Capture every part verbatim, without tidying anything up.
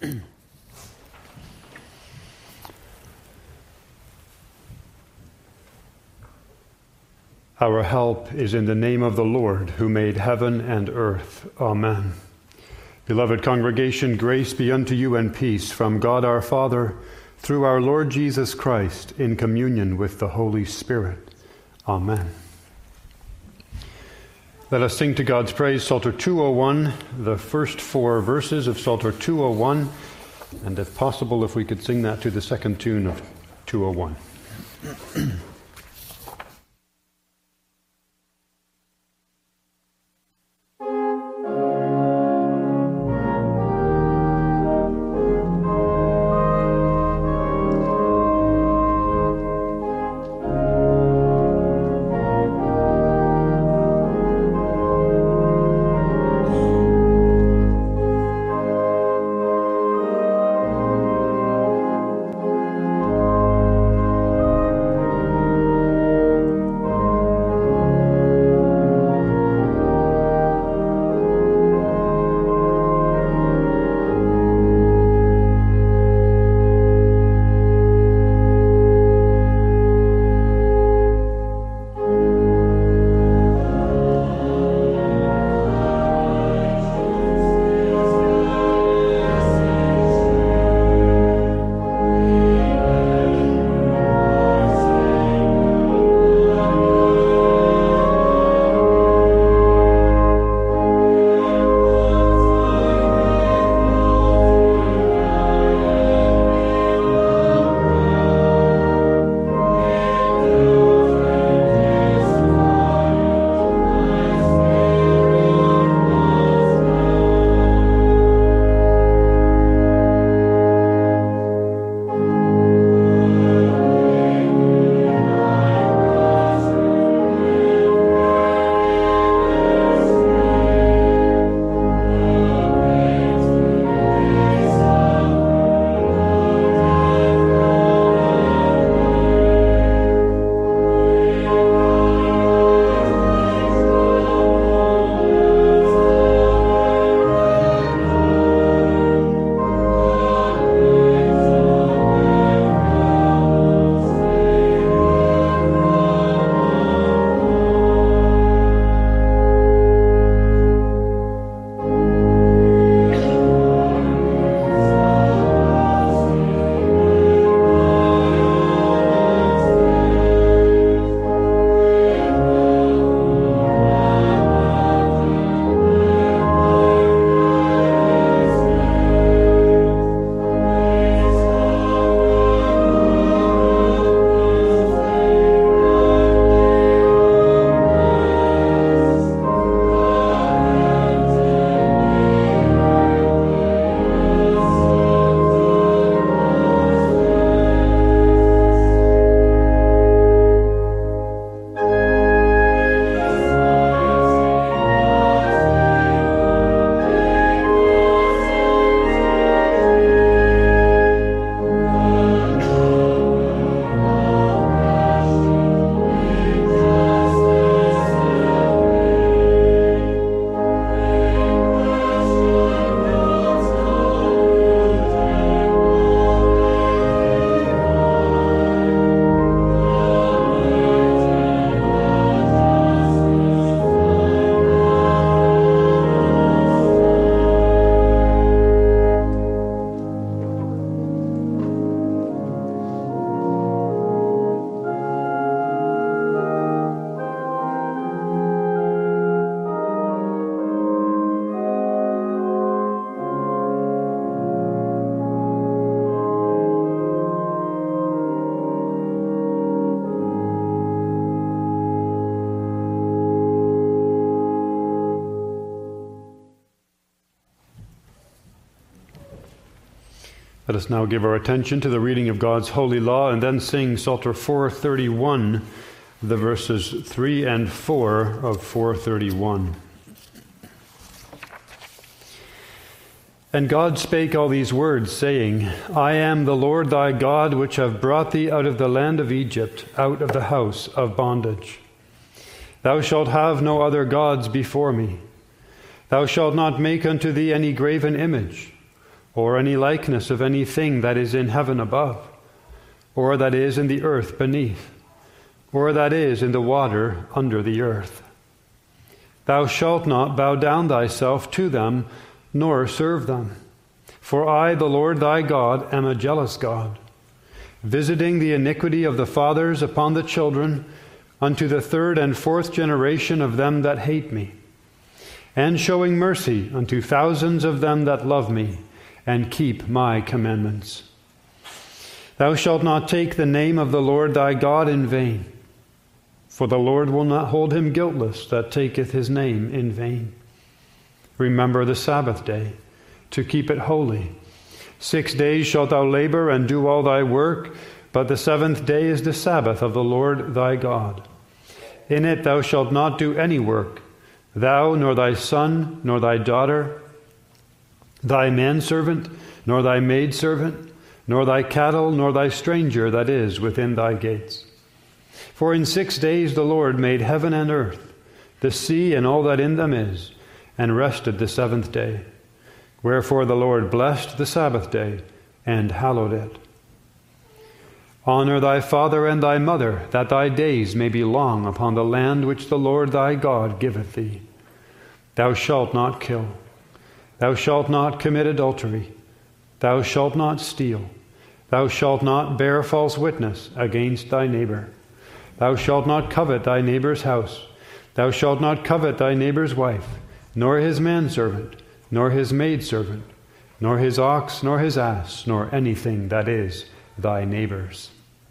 Our help is in the name of the Lord, who made heaven and earth. Amen. Beloved congregation, grace be unto you and peace from God our Father, through our Lord Jesus Christ, in communion with the Holy Spirit. Amen. Let us sing to God's praise Psalter two oh one, the first four verses of Psalter two oh one, and if possible, if we could sing that to the second tune of two oh one. Let us now give our attention to the reading of God's holy law and then sing Psalter four thirty-one, the verses three and four of four thirty-one. And God spake all these words, saying, I am the Lord thy God, which have brought thee out of the land of Egypt, out of the house of bondage. Thou shalt have no other gods before me. Thou shalt not make unto thee any graven image, or any likeness of anything that is in heaven above, or that is in the earth beneath, or that is in the water under the earth. Thou shalt not bow down thyself to them, nor serve them. For I, the Lord thy God, am a jealous God, visiting the iniquity of the fathers upon the children, unto the third and fourth generation of them that hate me, and showing mercy unto thousands of them that love me, and keep my commandments. Thou shalt not take the name of the Lord thy God in vain, for the Lord will not hold him guiltless that taketh his name in vain. Remember the Sabbath day, to keep it holy. Six days shalt thou labor and do all thy work, but the seventh day is the Sabbath of the Lord thy God. In it thou shalt not do any work, thou, nor thy son, nor thy daughter, thy manservant, nor thy maidservant, nor thy cattle, nor thy stranger that is within thy gates. For in six days the Lord made heaven and earth, the sea and all that in them is, and rested the seventh day. Wherefore the Lord blessed the Sabbath day, and hallowed it. Honor thy father and thy mother, that thy days may be long upon the land which the Lord thy God giveth thee. Thou shalt not kill. Thou shalt not commit adultery. Thou shalt not steal. Thou shalt not bear false witness against thy neighbor. Thou shalt not covet thy neighbor's house. Thou shalt not covet thy neighbor's wife, nor his manservant, nor his maidservant, nor his ox, nor his ass, nor anything that is thy neighbor's.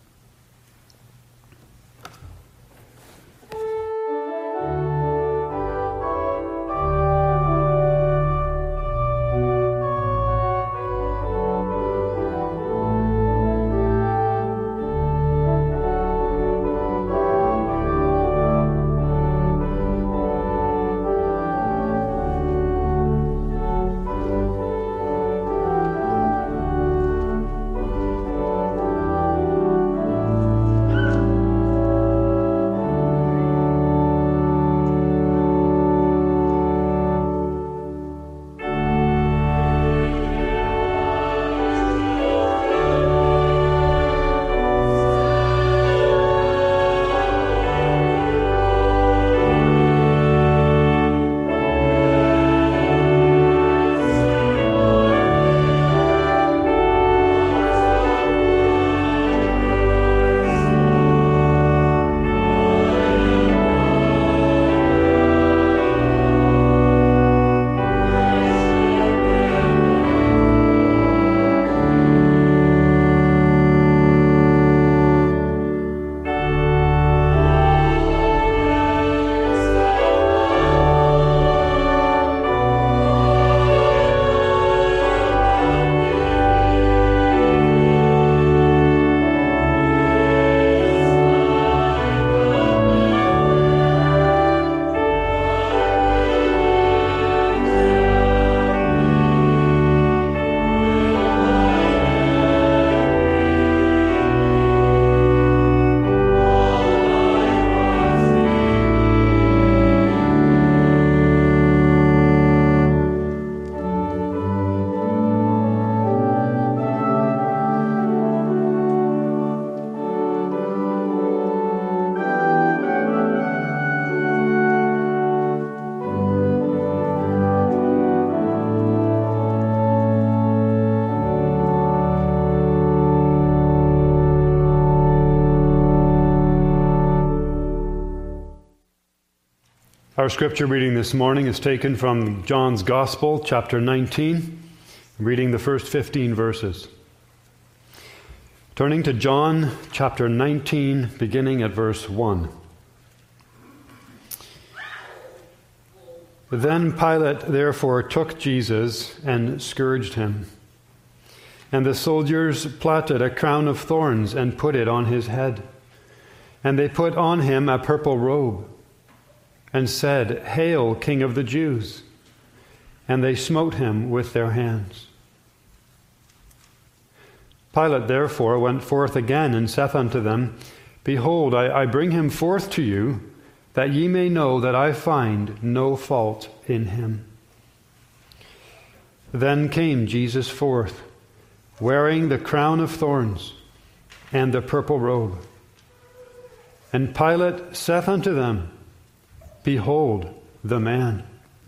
Our scripture reading this morning is taken from John's Gospel, chapter nineteen, reading the first fifteen verses. Turning to John chapter nineteen, beginning at verse one. Then Pilate therefore took Jesus and scourged him. And the soldiers plaited a crown of thorns and put it on his head. And they put on him a purple robe, and said, Hail, King of the Jews! And they smote him with their hands. Pilate therefore went forth again, and saith unto them, Behold, I, I bring him forth to you, that ye may know that I find no fault in him. Then came Jesus forth, wearing the crown of thorns and the purple robe. And Pilate saith unto them, Behold the man.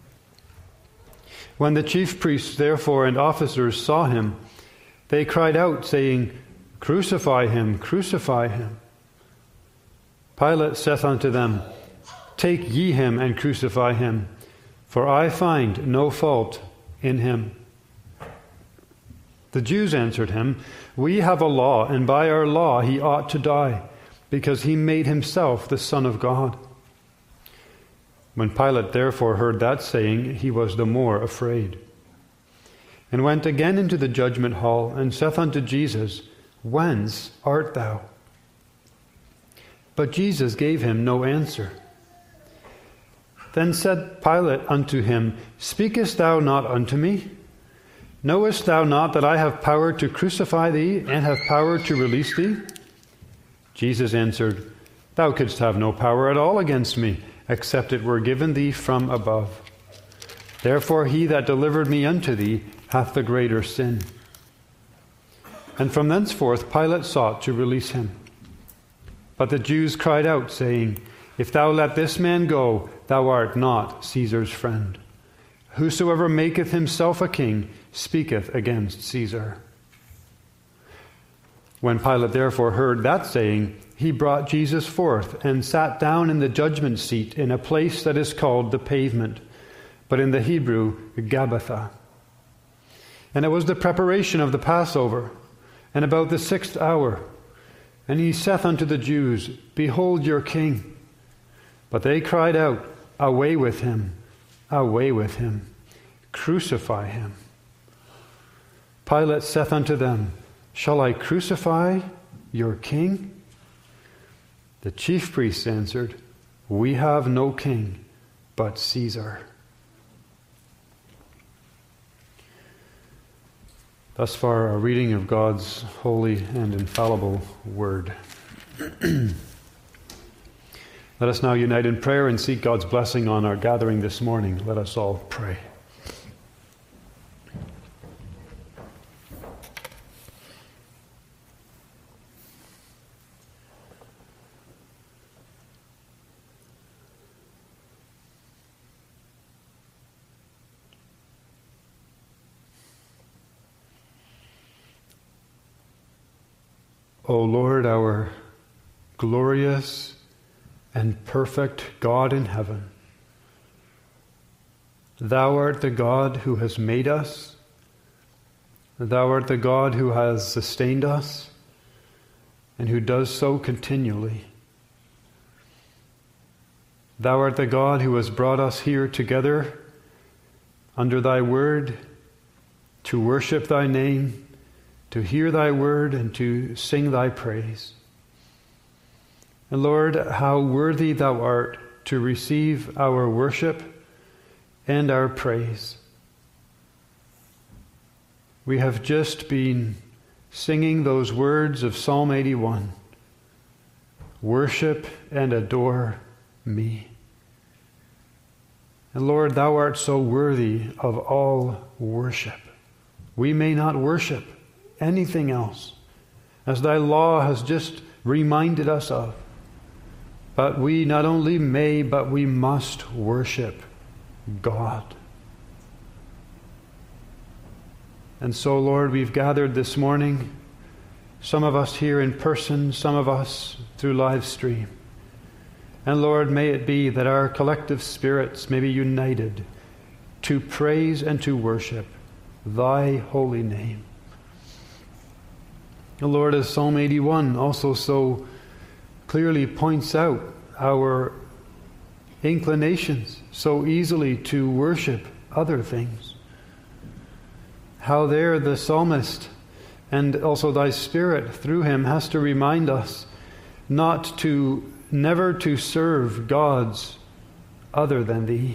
When the chief priests therefore and officers saw him, they cried out, saying, Crucify him, crucify him. Pilate saith unto them, Take ye him and crucify him, for I find no fault in him. The Jews answered him, We have a law, and by our law he ought to die, because he made himself the Son of God. When Pilate therefore heard that saying, he was the more afraid, and went again into the judgment hall, and saith unto Jesus, Whence art thou? But Jesus gave him no answer. Then said Pilate unto him, Speakest thou not unto me? Knowest thou not that I have power to crucify thee, and have power to release thee? Jesus answered, Thou couldst have no power at all against me, except it were given thee from above. Therefore he that delivered me unto thee hath the greater sin. And from thenceforth Pilate sought to release him. But the Jews cried out, saying, If thou let this man go, thou art not Caesar's friend. Whosoever maketh himself a king speaketh against Caesar. When Pilate therefore heard that saying, he brought Jesus forth, and sat down in the judgment seat in a place that is called the Pavement, but in the Hebrew, Gabbatha. And it was the preparation of the Passover, and about the sixth hour. And he saith unto the Jews, Behold your king. But they cried out, Away with him, away with him, crucify him. Pilate saith unto them, Shall I crucify your king? The chief priests answered, We have no king but Caesar. Thus far, a reading of God's holy and infallible word. Let us now unite in prayer and seek God's blessing on our gathering this morning. Let us all pray. O Lord, our glorious and perfect God in heaven, Thou art the God who has made us. Thou art the God who has sustained us and who does so continually. Thou art the God who has brought us here together under Thy word to worship Thy name, to hear Thy word, and to sing Thy praise. And Lord, how worthy Thou art to receive our worship and our praise. We have just been singing those words of Psalm eighty-one. Worship and adore me. And Lord, Thou art so worthy of all worship. We may not worship anything else, as Thy law has just reminded us of. But we not only may, but we must worship God. And so, Lord, we've gathered this morning, some of us here in person, some of us through live stream. And Lord, may it be that our collective spirits may be united to praise and to worship Thy holy name. And Lord, as Psalm eighty-one also so clearly points out, our inclinations so easily to worship other things. How there the psalmist and also Thy Spirit through him has to remind us not to, never to serve gods other than Thee.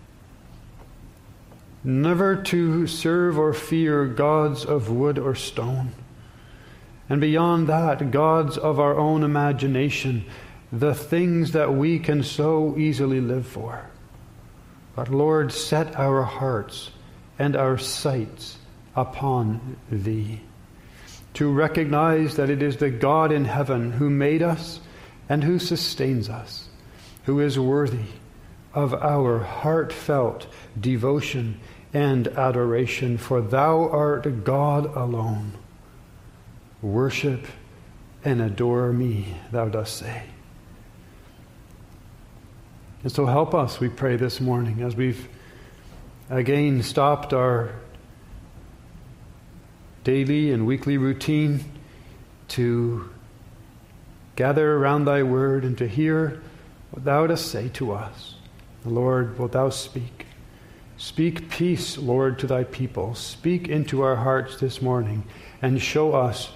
Never to serve or fear gods of wood or stone. And beyond that, gods of our own imagination, the things that we can so easily live for. But Lord, set our hearts and our sights upon thee, to recognize that it is the God in heaven who made us and who sustains us, who is worthy of our heartfelt devotion and adoration, for thou art God alone. Worship and adore me, thou dost say. And so help us, we pray this morning, as we've again stopped our daily and weekly routine to gather around thy word and to hear what thou dost say to us. Lord, wilt thou speak? Speak peace, Lord, to thy people. Speak into our hearts this morning and show us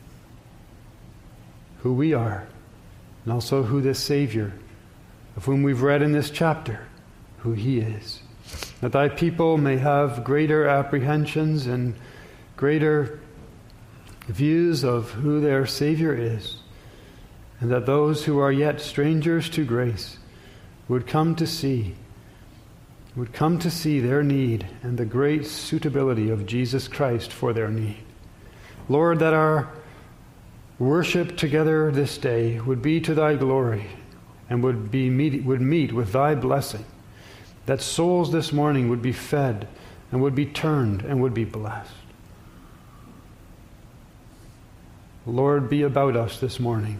who we are and also who this Savior, of whom we've read in this chapter, who he is. That thy people may have greater apprehensions and greater views of who their Savior is, and that those who are yet strangers to grace would come to see, would come to see their need and the great suitability of Jesus Christ for their need. Lord, that our worship together this day would be to thy glory and would be meet, would meet with thy blessing, that souls this morning would be fed and would be turned and would be blessed. Lord, be about us this morning.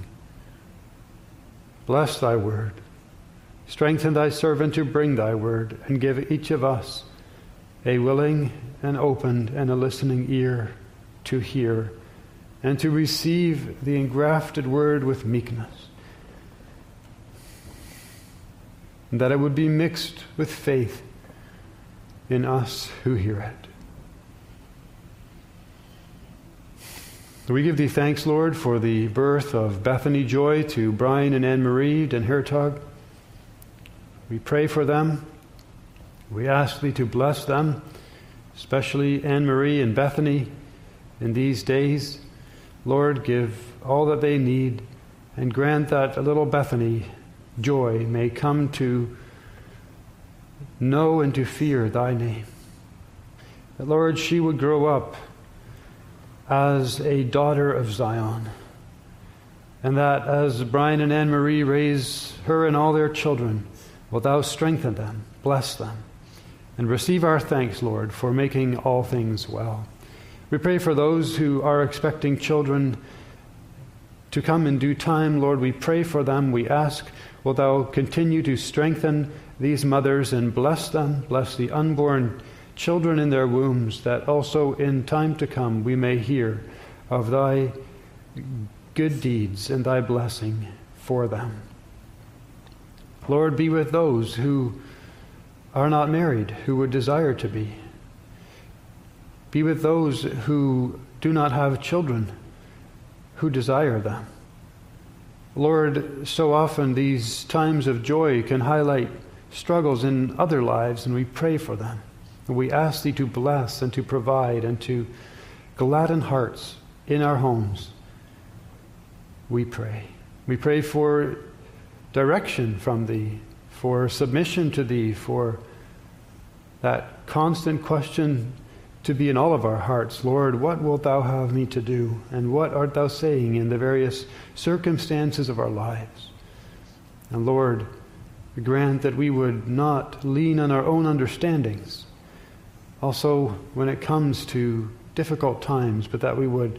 Bless thy word. Strengthen thy servant to bring thy word, and give each of us a willing and opened and a listening ear to hear and to receive the engrafted word with meekness, and that it would be mixed with faith in us who hear it. We give thee thanks, Lord, for the birth of Bethany Joy to Brian and Anne-Marie Den Hertog. We pray for them. We ask thee to bless them, especially Anne-Marie and Bethany in these days. Lord, give all that they need and grant that little Bethany Joy may come to know and to fear thy name. That, Lord, she would grow up as a daughter of Zion, and that as Brian and Anne-Marie raise her and all their children, wilt thou strengthen them, bless them, and receive our thanks, Lord, for making all things well. We pray for those who are expecting children to come in due time. Lord, we pray for them. We ask, wilt thou continue to strengthen these mothers and bless them, bless the unborn children in their wombs, that also in time to come we may hear of thy good deeds and thy blessing for them. Lord, be with those who are not married, who would desire to be. Be with those who do not have children, who desire them. Lord, so often these times of joy can highlight struggles in other lives, and we pray for them. And we ask thee to bless and to provide and to gladden hearts in our homes. We pray. We pray for direction from thee, for submission to thee, for that constant question to be in all of our hearts. Lord, what wilt thou have me to do? And what art thou saying in the various circumstances of our lives? And Lord, grant that we would not lean on our own understandings, also when it comes to difficult times, but that we would,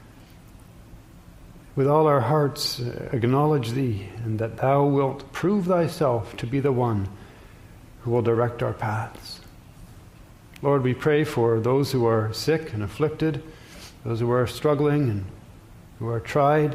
with all our hearts, acknowledge thee, and that thou wilt prove thyself to be the one who will direct our paths. Lord, we pray for those who are sick and afflicted, those who are struggling and who are tried.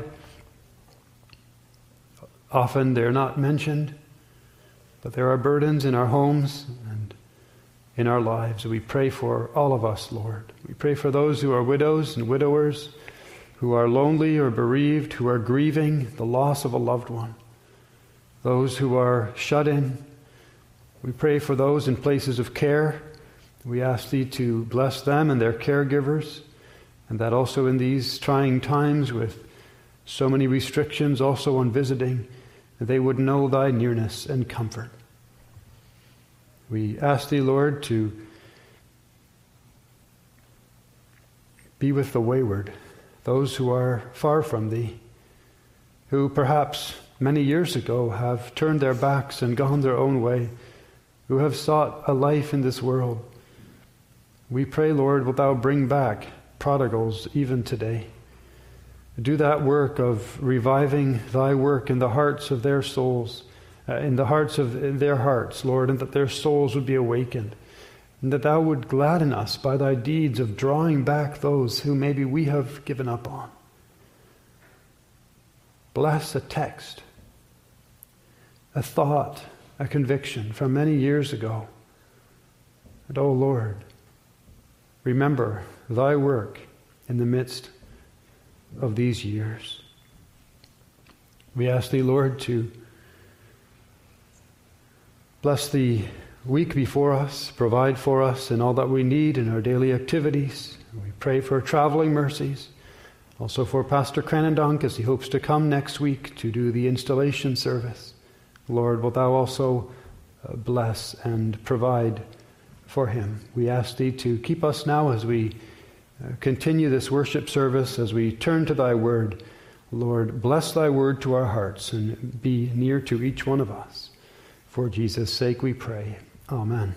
Often they're not mentioned, but there are burdens in our homes and in our lives. We pray for all of us, Lord. We pray for those who are widows and widowers, who are lonely or bereaved, who are grieving the loss of a loved one, those who are shut in. We pray for those in places of care. We ask thee to bless them and their caregivers, and that also in these trying times with so many restrictions also on visiting, that they would know thy nearness and comfort. We ask thee, Lord, to Be with the wayward, those who are far from thee, who perhaps many years ago have turned their backs and gone their own way, who have sought a life in this world. We pray, Lord, wilt thou bring back prodigals even today. Do that work of reviving thy work in the hearts of their souls, uh, in the hearts of their hearts, Lord, and that their souls would be awakened, and that thou would gladden us by thy deeds of drawing back those who maybe we have given up on. Bless a text, a thought, a conviction from many years ago. And, oh Lord, remember thy work in the midst of these years. We ask thee, Lord, to bless the week before us, provide for us in all that we need in our daily activities. We pray for traveling mercies, also for Pastor Cranendonk as he hopes to come next week to do the installation service. Lord, wilt thou also bless and provide for him. We ask thee to keep us now as we continue this worship service, as we turn to thy word. Lord, bless thy word to our hearts and be near to each one of us. For Jesus' sake we pray. Amen.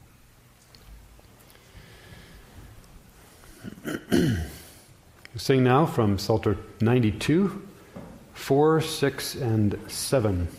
We sing now from Psalter ninety-two, four, six, and seven.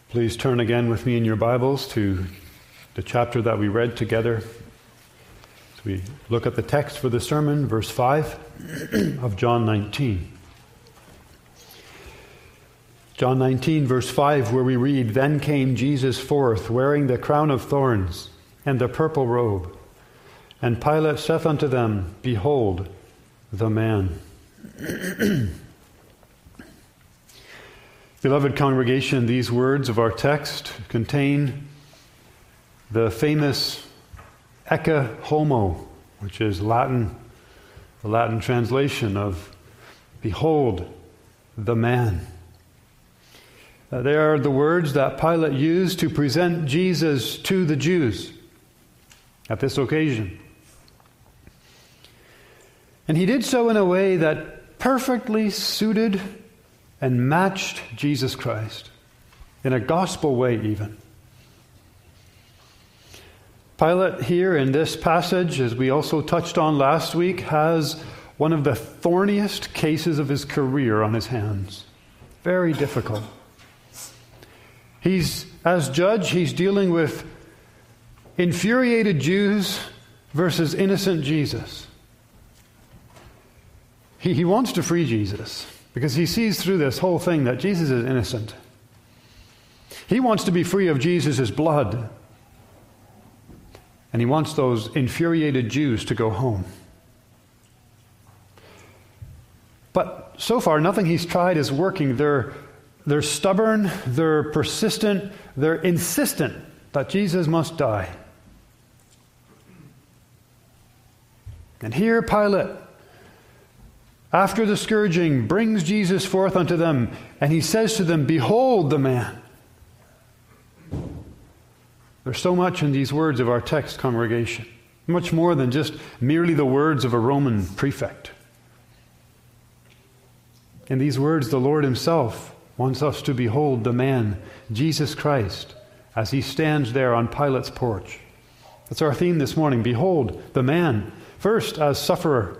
Please turn again with me in your Bibles to the chapter that we read together. As we look at the text for the sermon, verse five of John nineteen. John nineteen, verse five, where we read, "Then came Jesus forth, wearing the crown of thorns and the purple robe. And Pilate saith unto them, Behold, the man." Beloved congregation, these words of our text contain the famous ecce homo, which is Latin, the Latin translation of "Behold, the man." Uh, they are the words that Pilate used to present Jesus to the Jews at this occasion. And he did so in a way that perfectly suited and matched Jesus Christ, in a gospel way even. Pilate here in this passage, as we also touched on last week, has one of the thorniest cases of his career on his hands. Very difficult. He's, as judge, he's dealing with infuriated Jews versus innocent Jesus. He, he wants to free Jesus because he sees through this whole thing that Jesus is innocent. He wants to be free of Jesus' blood. And he wants those infuriated Jews to go home. But so far, nothing he's tried is working. They're, they're stubborn, they're persistent, they're insistent that Jesus must die. And here Pilate, after the scourging, brings Jesus forth unto them, and he says to them, "Behold the man." There's so much in these words of our text, congregation. Much more than just merely the words of a Roman prefect. In these words, the Lord himself wants us to behold the man, Jesus Christ, as he stands there on Pilate's porch. That's our theme this morning. Behold the man, first as sufferer.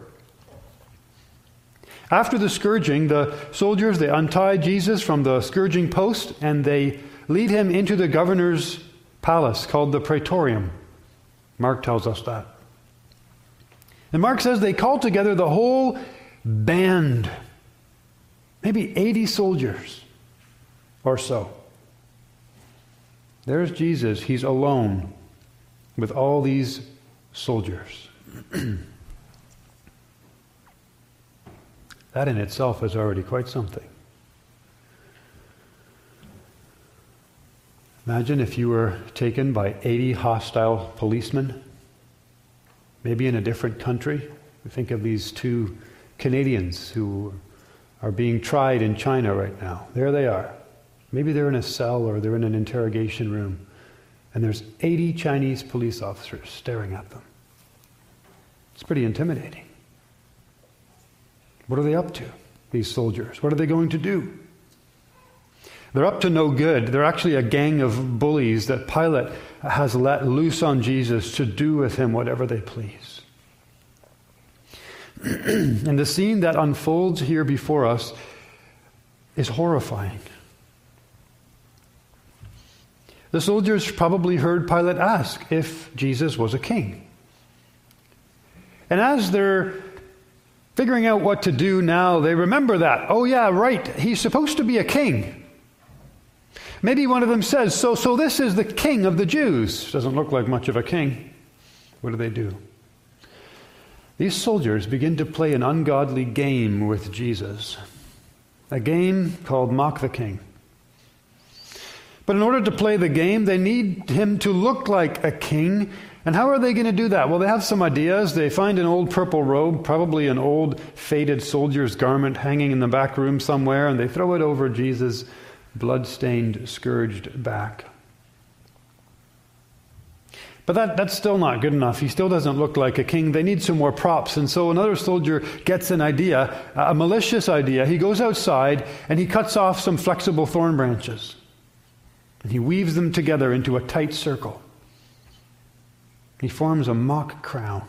After the scourging, the soldiers, they untie Jesus from the scourging post and they lead him into the governor's palace called the Praetorium. Mark tells us that. And Mark says they called together the whole band, maybe eighty soldiers or so. There's Jesus. He's alone with all these soldiers. That in itself is already quite something. Imagine if you were taken by eighty hostile policemen, maybe in a different country. We think of these two Canadians who are being tried in China right now. There they are. Maybe they're in a cell or they're in an interrogation room, and there's eighty Chinese police officers staring at them. It's pretty intimidating. What are they up to, these soldiers? What are they going to do? They're up to no good. They're actually a gang of bullies that Pilate has let loose on Jesus to do with him whatever they please. And the scene that unfolds here before us is horrifying. The soldiers probably heard Pilate ask if Jesus was a king. And as they're figuring out what to do now, they remember that. Oh yeah, right, he's supposed to be a king. Maybe one of them says, so, so this is the king of the Jews. Doesn't look like much of a king. What do they do? These soldiers begin to play an ungodly game with Jesus. A game called Mock the King. But in order to play the game, they need him to look like a king. And how are they going to do that? Well, they have some ideas. They find an old purple robe, probably an old faded soldier's garment hanging in the back room somewhere, and they throw it over Jesus' blood-stained, scourged back. But that, that's still not good enough. He still doesn't look like a king. They need some more props. And so another soldier gets an idea, a malicious idea. He goes outside and he cuts off some flexible thorn branches. And he weaves them together into a tight circle. He forms a mock crown.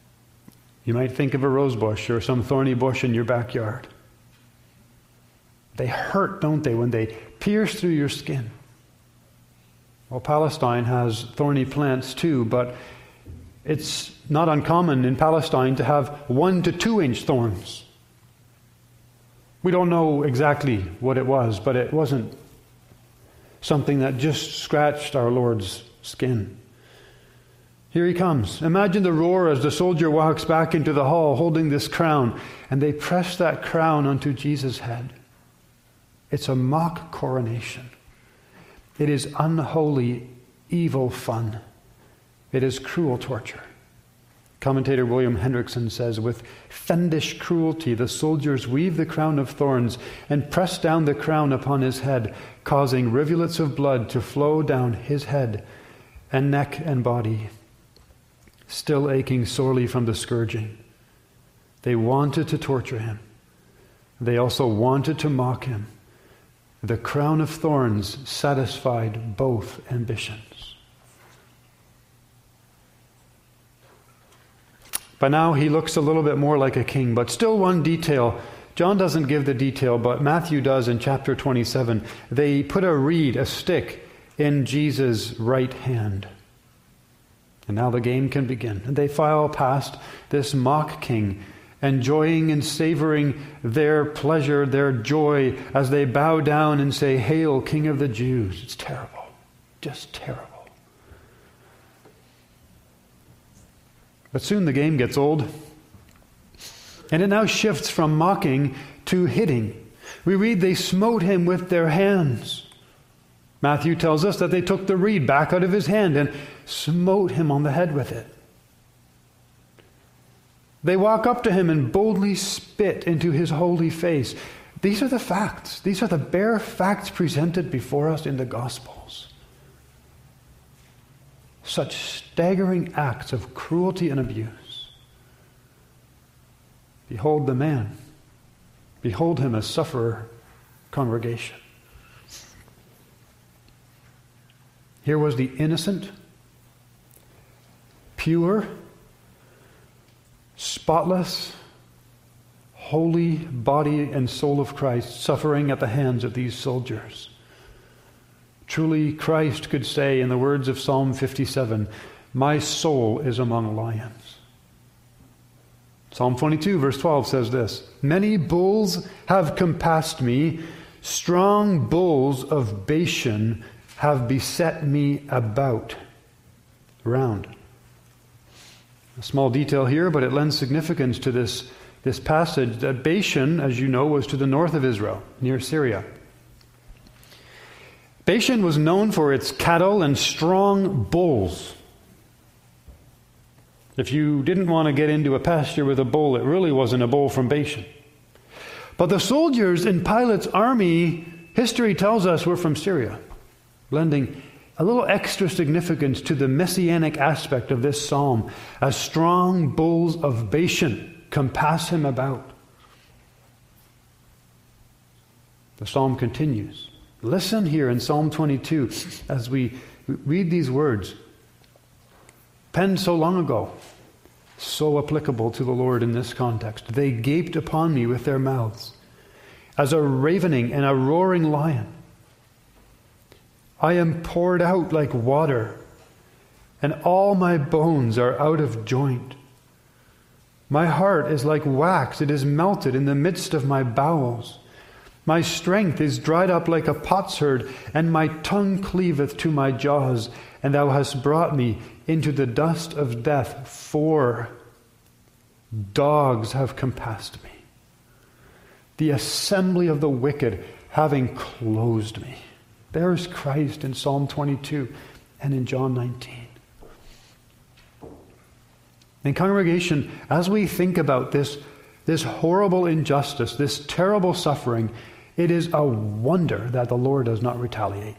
You might think of a rose bush or some thorny bush in your backyard. They hurt, don't they, when they pierce through your skin. Well, Palestine has thorny plants too, but it's not uncommon in Palestine to have one to two inch thorns. We don't know exactly what it was, but it wasn't something that just scratched our Lord's skin. Here he comes. Imagine the roar as the soldier walks back into the hall holding this crown, and they press that crown onto Jesus' head. It's a mock coronation. It is unholy, evil fun. It is cruel torture. Commentator William Hendrickson says, with fiendish cruelty, the soldiers weave the crown of thorns and press down the crown upon his head, causing rivulets of blood to flow down his head and neck and body, still aching sorely from the scourging. They wanted to torture him. They also wanted to mock him. The crown of thorns satisfied both ambitions. By now he looks a little bit more like a king, but still one detail. John doesn't give the detail, but Matthew does in chapter twenty-seven. They put a reed, a stick, in Jesus' right hand. And now the game can begin. And they file past this mock king, enjoying and savoring their pleasure, their joy, as they bow down and say, "Hail, King of the Jews." It's terrible. Just terrible. But soon the game gets old. And it now shifts from mocking to hitting. We read they smote him with their hands. Matthew tells us that they took the reed back out of his hand and smote him on the head with it. They walk up to him and boldly spit into his holy face. These are the facts. These are the bare facts presented before us in the Gospels. Such staggering acts of cruelty and abuse. Behold the man. Behold him as sufferer, congregation. Here was the innocent, pure, spotless, holy body and soul of Christ suffering at the hands of these soldiers. Truly, Christ could say in the words of Psalm fifty-seven, "My soul is among lions." Psalm twenty-two, verse twelve says this, "Many bulls have compassed me, strong bulls of Bashan have beset me about." Around. A small detail here, but it lends significance to this, this passage that Bashan, as you know, was to the north of Israel, near Syria. Bashan was known for its cattle and strong bulls. If you didn't want to get into a pasture with a bull, it really wasn't a bull from Bashan. But the soldiers in Pilate's army, history tells us, were from Syria, lending a little extra significance to the messianic aspect of this psalm, as strong bulls of Bashan compass him about. The psalm continues. Listen here in Psalm twenty-two as we read these words, penned so long ago, so applicable to the Lord in this context. They gaped upon me with their mouths, as a ravening and a roaring lion. I am poured out like water, and all my bones are out of joint. My heart is like wax, it is melted in the midst of my bowels. My strength is dried up like a potsherd, and my tongue cleaveth to my jaws, and thou hast brought me into the dust of death, for dogs have compassed me, the assembly of the wicked having closed me. There is Christ in Psalm twenty-two and in John nineteen. And congregation, as we think about this, this horrible injustice, this terrible suffering, it is a wonder that the Lord does not retaliate.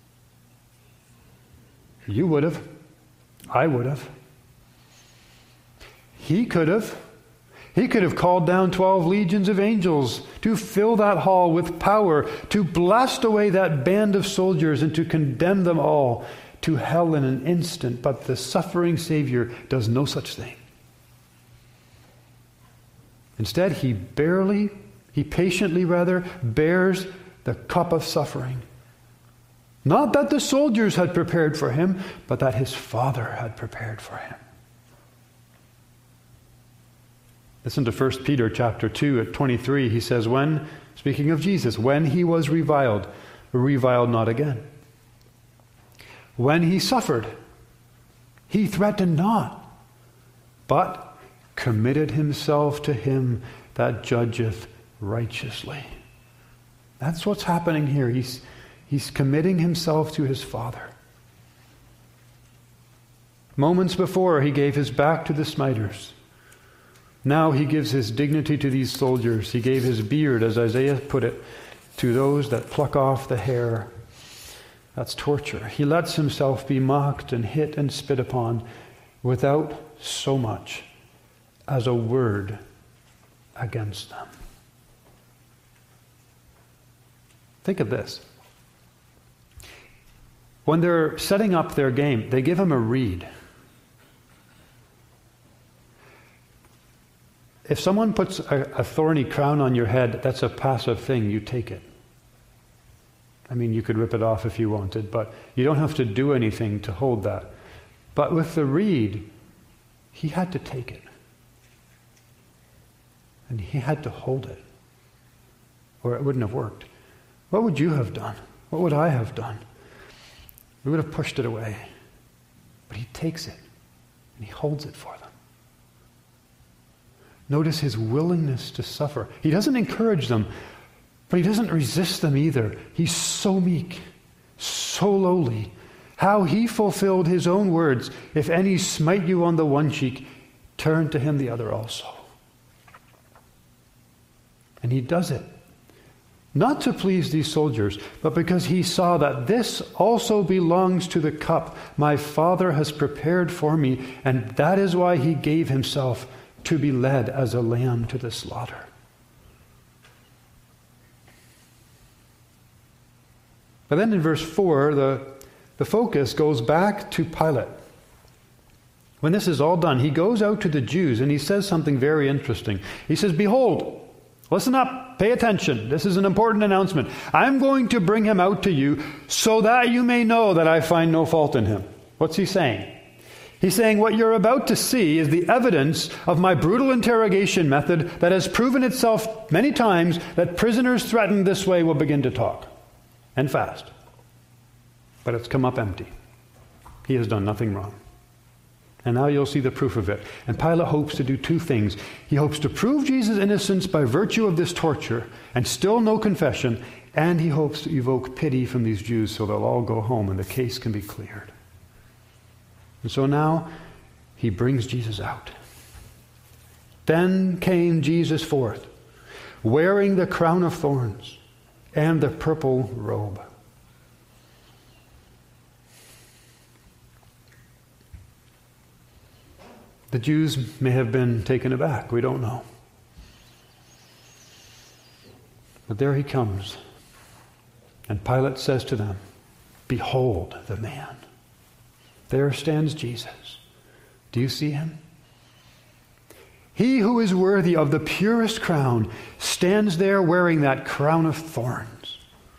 You would have. I would have. He could have. He could have called down twelve legions of angels to fill that hall with power, to blast away that band of soldiers and to condemn them all to hell in an instant. But the suffering Savior does no such thing. Instead, he barely He patiently, rather, bears the cup of suffering. Not that the soldiers had prepared for him, but that his Father had prepared for him. Listen to First Peter chapter two at twenty-three. He says, when, speaking of Jesus, when he was reviled, reviled not again. When he suffered, he threatened not, but committed himself to him that judgeth righteously. That's what's happening here. He's, he's committing himself to his Father. Moments before, he gave his back to the smiters. Now he gives his dignity to these soldiers. He gave his beard, as Isaiah put it, to those that pluck off the hair. That's torture. He lets himself be mocked and hit and spit upon without so much as a word against them. Think of this. When they're setting up their game, they give him a reed. If someone puts a, a thorny crown on your head, that's a passive thing. You take it. I mean, you could rip it off if you wanted, but you don't have to do anything to hold that. But with the reed, he had to take it. And he had to hold it, or it wouldn't have worked. What would you have done? What would I have done? We would have pushed it away. But he takes it, and he holds it for them. Notice his willingness to suffer. He doesn't encourage them, but he doesn't resist them either. He's so meek, so lowly. How he fulfilled his own words, if any smite you on the one cheek, turn to him the other also. And he does it, not to please these soldiers, but because he saw that this also belongs to the cup my Father has prepared for me, and that is why he gave himself to be led as a lamb to the slaughter. But then in verse four, the, the focus goes back to Pilate. When this is all done, he goes out to the Jews and he says something very interesting. He says, behold, listen up, pay attention. This is an important announcement. I'm going to bring him out to you so that you may know that I find no fault in him. What's he saying? He's saying what you're about to see is the evidence of my brutal interrogation method that has proven itself many times that prisoners threatened this way will begin to talk. And fast. But it's come up empty. He has done nothing wrong. And now you'll see the proof of it. And Pilate hopes to do two things. He hopes to prove Jesus' innocence by virtue of this torture, and still no confession, and he hopes to evoke pity from these Jews so they'll all go home and the case can be cleared. And so now he brings Jesus out. Then came Jesus forth, wearing the crown of thorns and the purple robe. The Jews may have been taken aback. We don't know. But there he comes. And Pilate says to them, behold the man. There stands Jesus. Do you see him? He who is worthy of the purest crown stands there wearing that crown of thorns.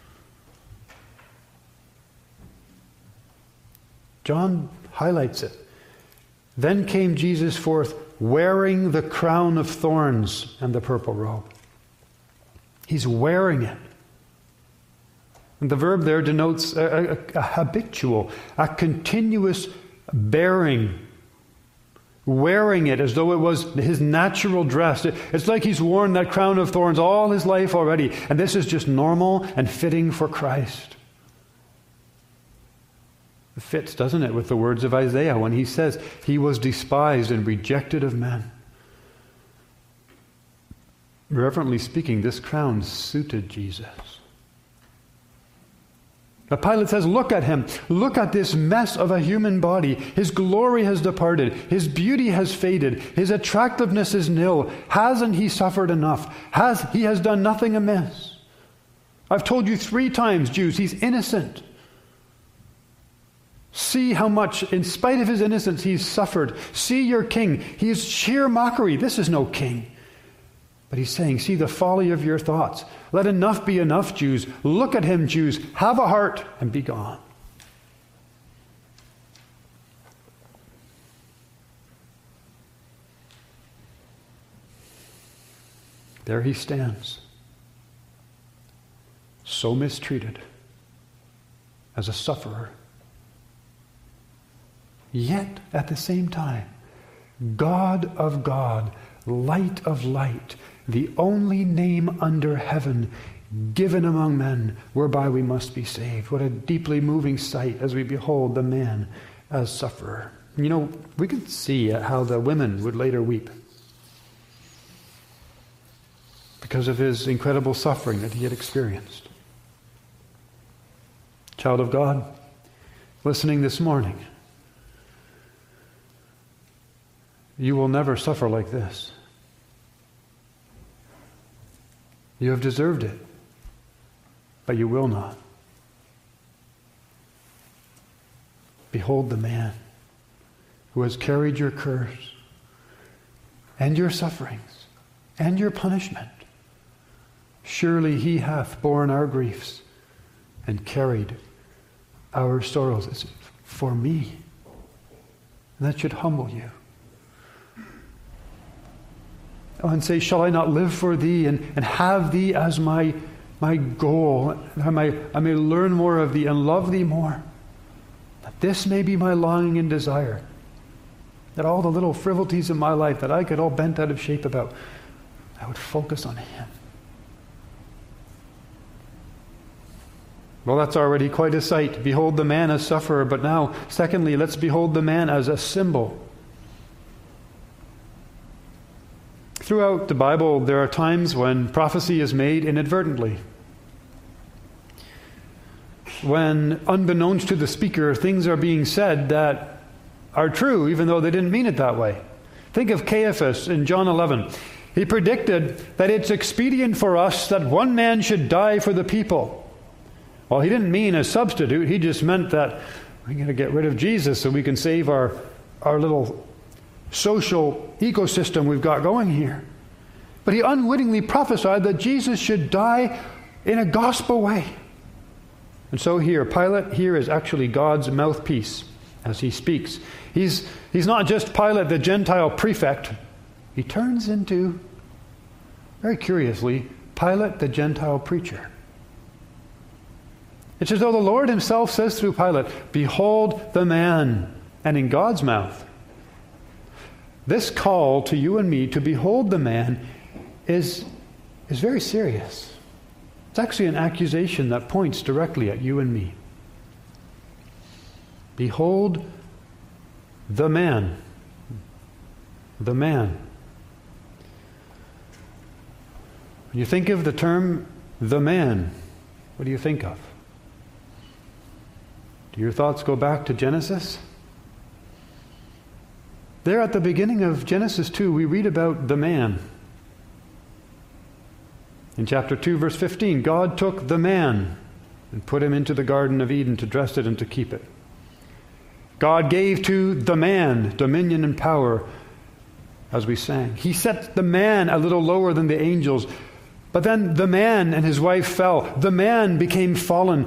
John highlights it. Then came Jesus forth wearing the crown of thorns and the purple robe. He's wearing it. And the verb there denotes a, a, a habitual, a continuous bearing. Wearing it as though it was his natural dress. It, it's like he's worn that crown of thorns all his life already. And this is just normal and fitting for Christ. It fits, doesn't it, with the words of Isaiah when he says he was despised and rejected of men. Reverently speaking, this crown suited Jesus. But Pilate says, look at him. Look at this mess of a human body. His glory has departed. His beauty has faded. His attractiveness is nil. Hasn't he suffered enough? Has he has done nothing amiss? I've told you three times, Jews, he's innocent. See how much, in spite of his innocence, he's suffered. See your king. He is sheer mockery. This is no king. But he's saying, see the folly of your thoughts. Let enough be enough, Jews. Look at him, Jews. Have a heart and be gone. There he stands, so mistreated, as a sufferer. Yet, at the same time, God of God, light of light, the only name under heaven given among men whereby we must be saved. What a deeply moving sight as we behold the man as sufferer. You know, we can see how the women would later weep because of his incredible suffering that he had experienced. Child of God, listening this morning, you will never suffer like this. You have deserved it, but you will not. Behold the man who has carried your curse and your sufferings and your punishment. Surely he hath borne our griefs and carried our sorrows. It's for me. And that should humble you. Oh, and say, shall I not live for thee and, and have thee as my, my goal? That I may, I may learn more of thee and love thee more. That this may be my longing and desire. That all the little frivolities in my life that I get all bent out of shape about, I would focus on him. Well, that's already quite a sight. Behold the man as sufferer. But now, secondly, let's behold the man as a symbol. Throughout the Bible, there are times when prophecy is made inadvertently. When, unbeknownst to the speaker, things are being said that are true, even though they didn't mean it that way. Think of Caiaphas in John eleven. He predicted that it's expedient for us that one man should die for the people. Well, he didn't mean a substitute. He just meant that we're going to get rid of Jesus so we can save our, our little social ecosystem we've got going here. But he unwittingly prophesied that Jesus should die in a gospel way. And so here, Pilate here is actually God's mouthpiece as he speaks. He's, he's not just Pilate, the Gentile prefect. He turns into, very curiously, Pilate, the Gentile preacher. It's as though the Lord himself says through Pilate, behold the man. And in God's mouth, this call to you and me to behold the man is, is very serious. It's actually an accusation that points directly at you and me. Behold the man. The man. When you think of the term the man, what do you think of? Do your thoughts go back to Genesis? There at the beginning of Genesis two, we read about the man. In chapter two, verse fifteen, God took the man and put him into the Garden of Eden to dress it and to keep it. God gave to the man dominion and power, as we sang. He set the man a little lower than the angels. But then the man and his wife fell. The man became fallen.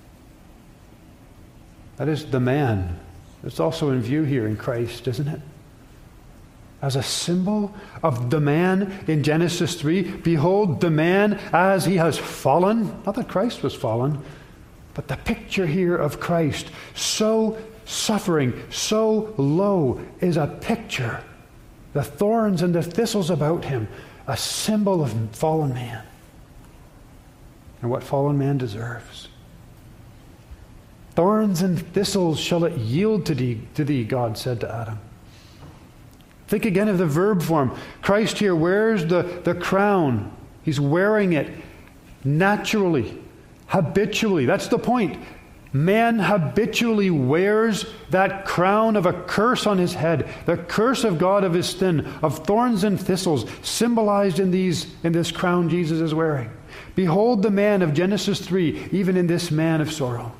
That is the man. It's also in view here in Christ, isn't it? As a symbol of the man in Genesis three, behold the man as he has fallen. Not that Christ was fallen, but the picture here of Christ, so suffering, so low, is a picture. The thorns and the thistles about him, a symbol of fallen man and what fallen man deserves. Thorns and thistles shall it yield to thee, to thee, God said to Adam. Think again of the verb form. Christ here wears the, the crown. He's wearing it naturally, habitually. That's the point. Man habitually wears that crown of a curse on his head, the curse of God of his sin, of thorns and thistles, symbolized in these in this crown Jesus is wearing. Behold the man of Genesis three, even in this man of sorrows.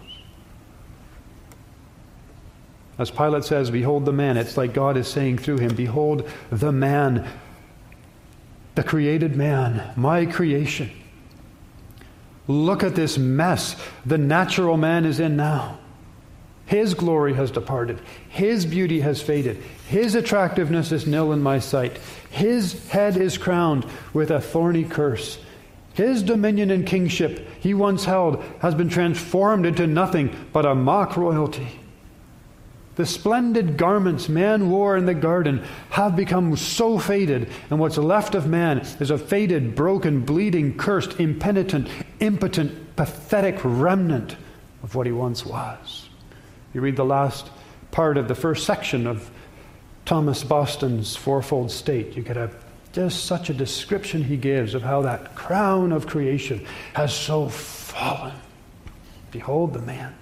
As Pilate says, behold the man, it's like God is saying through him, behold the man. the created man, my creation. Look at this mess the natural man is in now. His glory has departed. His beauty has faded. His attractiveness is nil in my sight. His head is crowned with a thorny curse. His dominion and kingship he once held has been transformed into nothing but a mock royalty. The splendid garments man wore in the garden have become so faded, and what's left of man is a faded, broken, bleeding, cursed, impenitent, impotent, pathetic remnant of what he once was. You read the last part of the first section of Thomas Boston's Fourfold State, you get a just such a description he gives of how that crown of creation has so fallen. Behold the man.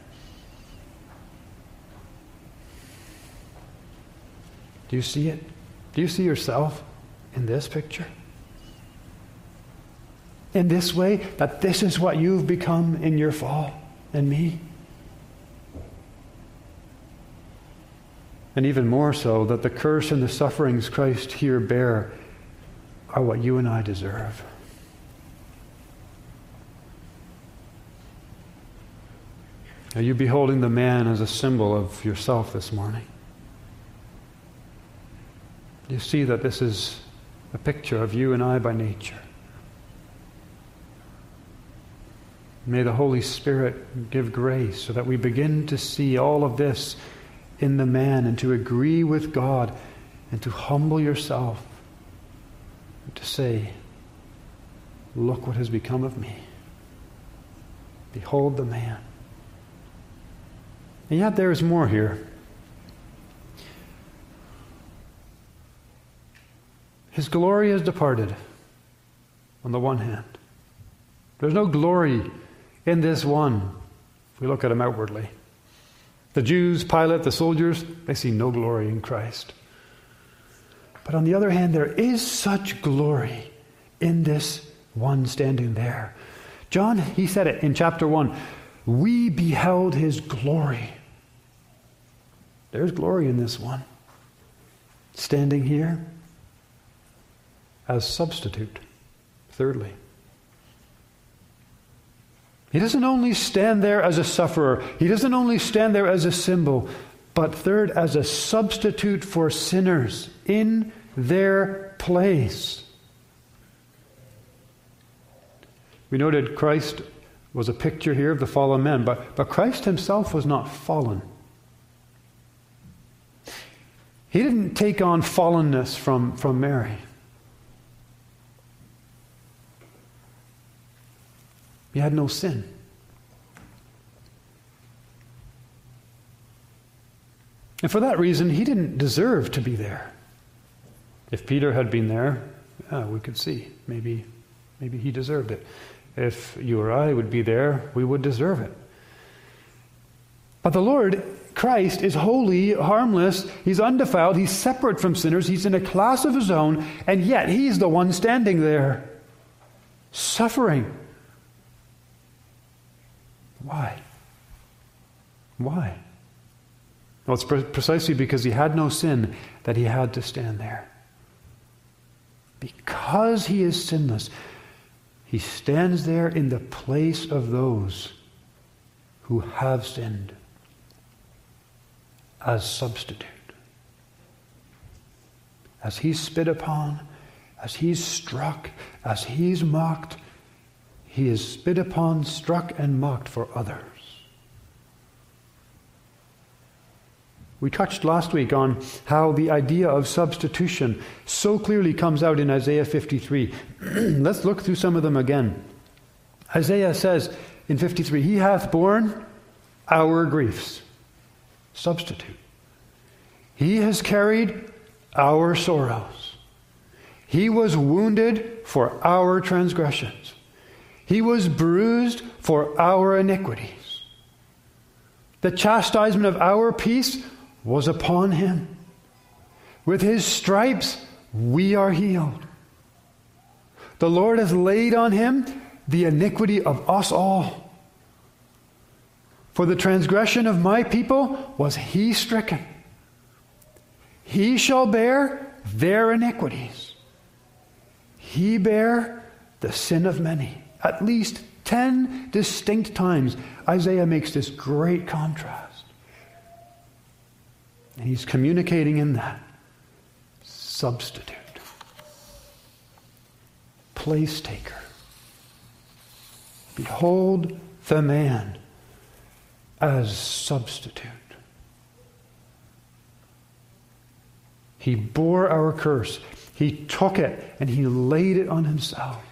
Do you see it? Do you see yourself in this picture? In this way, that this is what you've become in your fall, and me? And even more so, that the curse and the sufferings Christ here bear are what you and I deserve. Are you beholding the man as a symbol of yourself this morning? You see that this is a picture of you and I by nature. May the Holy Spirit give grace so that we begin to see all of this in the man and to agree with God and to humble yourself and to say, look what has become of me. Behold the man. And yet there is more here. His glory has departed, on the one hand. There's no glory in this one, if we look at him outwardly. The Jews, Pilate, the soldiers, they see no glory in Christ. But on the other hand, there is such glory in this one standing there. John, he said it in chapter one, we beheld his glory. There's glory in this one, standing here as substitute. Thirdly, he doesn't only stand there as a sufferer. He doesn't only stand there as a symbol, but third, as a substitute for sinners in their place. We noted Christ was a picture here of the fallen man, but, but Christ himself was not fallen. He didn't take on fallenness from, from Mary. He had no sin. And for that reason, he didn't deserve to be there. If Peter had been there, yeah, we could see. Maybe, maybe he deserved it. If you or I would be there, we would deserve it. But the Lord, Christ, is holy, harmless, he's undefiled, he's separate from sinners, he's in a class of his own, and yet he's the one standing there, suffering. Why? Why? Well, it's pre- precisely because he had no sin that he had to stand there. Because he is sinless, he stands there in the place of those who have sinned as substitute. As he's spit upon, as he's struck, as he's mocked, he is spit upon, struck, and mocked for others. We touched last week on how the idea of substitution so clearly comes out in Isaiah fifty-three. Let's look through some of them again. Isaiah says in fifty-three, he hath borne our griefs. Substitute. He has carried our sorrows. He was wounded for our transgressions. He was bruised for our iniquities. The chastisement of our peace was upon him. With his stripes we are healed. The Lord has laid on him the iniquity of us all. For the transgression of my people was he stricken. He shall bear their iniquities. He bare the sin of many. At least ten distinct times, Isaiah makes this great contrast. And he's communicating in that substitute, place taker. Behold the man as substitute. He bore our curse. He took it and he laid it on himself.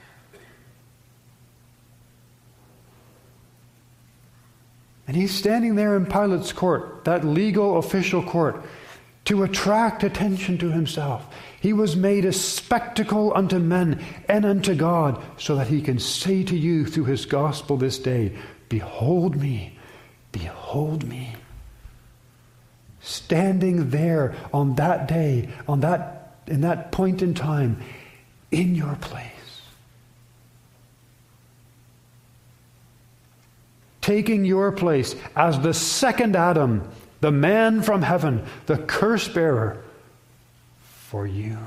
And he's standing there in Pilate's court, that legal official court, to attract attention to himself. He was made a spectacle unto men and unto God, so that he can say to you through his gospel this day, behold me, behold me. Standing there on that day, on that, in that point in time, in your place. Taking your place as the second Adam, the man from heaven, the curse bearer for you.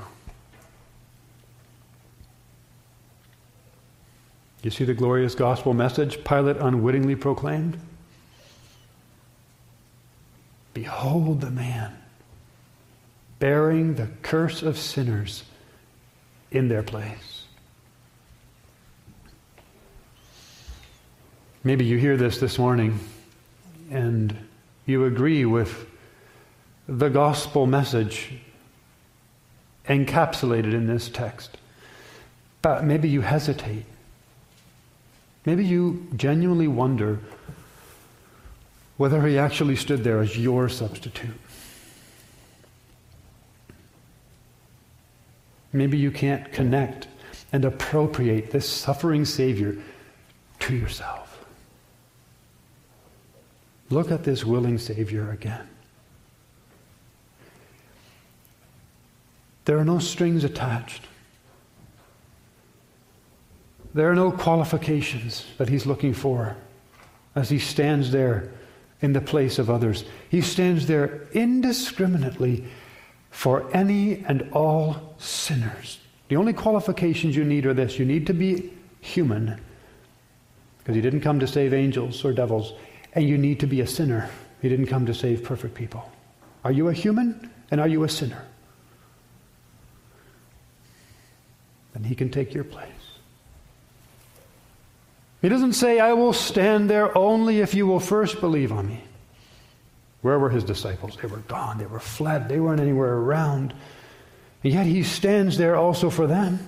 You see the glorious gospel message Pilate unwittingly proclaimed? Behold the man bearing the curse of sinners in their place. Maybe you hear this this morning and you agree with the gospel message encapsulated in this text. But maybe you hesitate. Maybe you genuinely wonder whether he actually stood there as your substitute. Maybe you can't connect and appropriate this suffering Savior to yourself. Look at this willing Savior again. There are no strings attached. There are no qualifications that he's looking for as he stands there in the place of others. He stands there indiscriminately for any and all sinners. The only qualifications you need are this. You need to be human, because he didn't come to save angels or devils. And you need to be a sinner. He didn't come to save perfect people. Are you a human and are you a sinner? Then he can take your place. He doesn't say, I will stand there only if you will first believe on me. Where were his disciples? They were gone. They were fled. They weren't anywhere around. And yet he stands there also for them.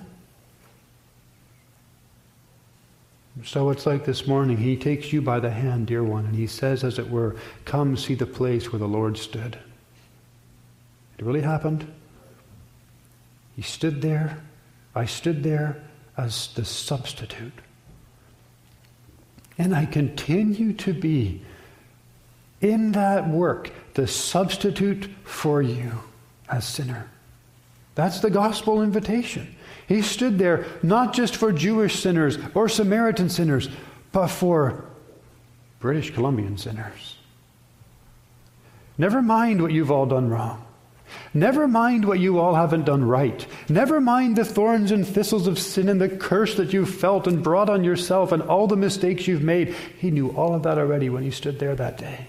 So it's like this morning, he takes you by the hand, dear one, and he says, as it were, come see the place where the Lord stood. It really happened. He stood there. I stood there as the substitute. And I continue to be, in that work, the substitute for you as sinner. That's the gospel invitation. He stood there not just for Jewish sinners or Samaritan sinners, but for British Columbian sinners. Never mind what you've all done wrong. Never mind what you all haven't done right. Never mind the thorns and thistles of sin and the curse that you've felt and brought on yourself and all the mistakes you've made. He knew all of that already when he stood there that day.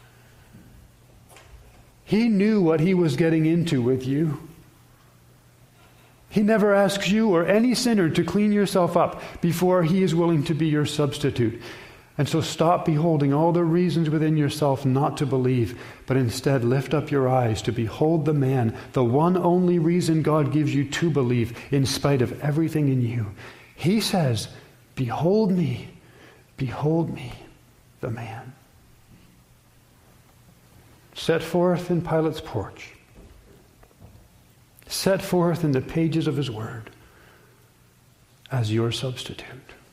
He knew what he was getting into with you. He never asks you or any sinner to clean yourself up before he is willing to be your substitute. And so stop beholding all the reasons within yourself not to believe, but instead lift up your eyes to behold the man, the one only reason God gives you to believe in spite of everything in you. He says, behold me, behold me, the man. Set forth in Pilate's porch. Set forth in the pages of his word as your substitute.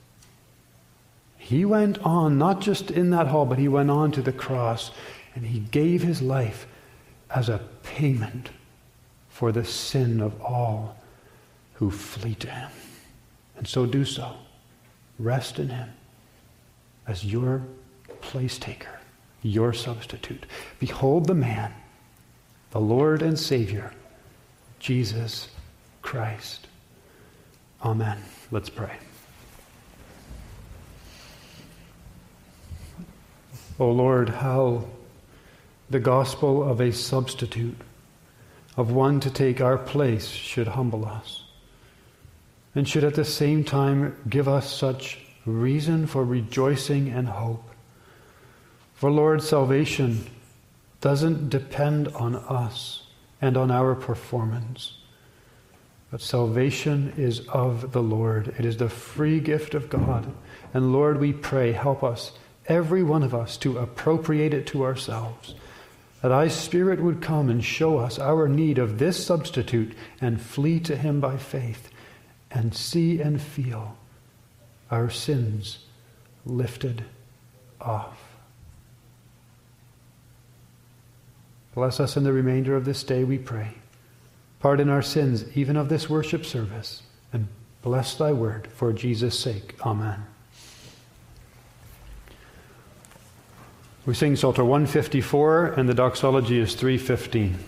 He went on, not just in that hall, but he went on to the cross, and he gave his life as a payment for the sin of all who flee to him. And so do so. Rest in him as your place taker, your substitute. Behold the man, the Lord and Savior, Jesus Christ. Amen. Let's pray. O Lord, how the gospel of a substitute, of one to take our place, should humble us, and should at the same time give us such reason for rejoicing and hope. For Lord, salvation doesn't depend on us and on our performance, but salvation is of the Lord. It is the free gift of God. And Lord, we pray, help us, every one of us, to appropriate it to ourselves, that thy Spirit would come and show us our need of this substitute and flee to him by faith and see and feel our sins lifted off. Bless us in the remainder of this day, we pray. Pardon our sins, even of this worship service, and bless thy word for Jesus' sake. Amen. We sing Psalter one fifty-four, and the doxology is three fifteen.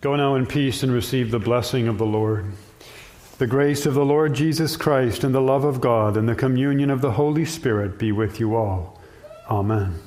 Go now in peace and receive the blessing of the Lord. The grace of the Lord Jesus Christ and the love of God and the communion of the Holy Spirit be with you all. Amen.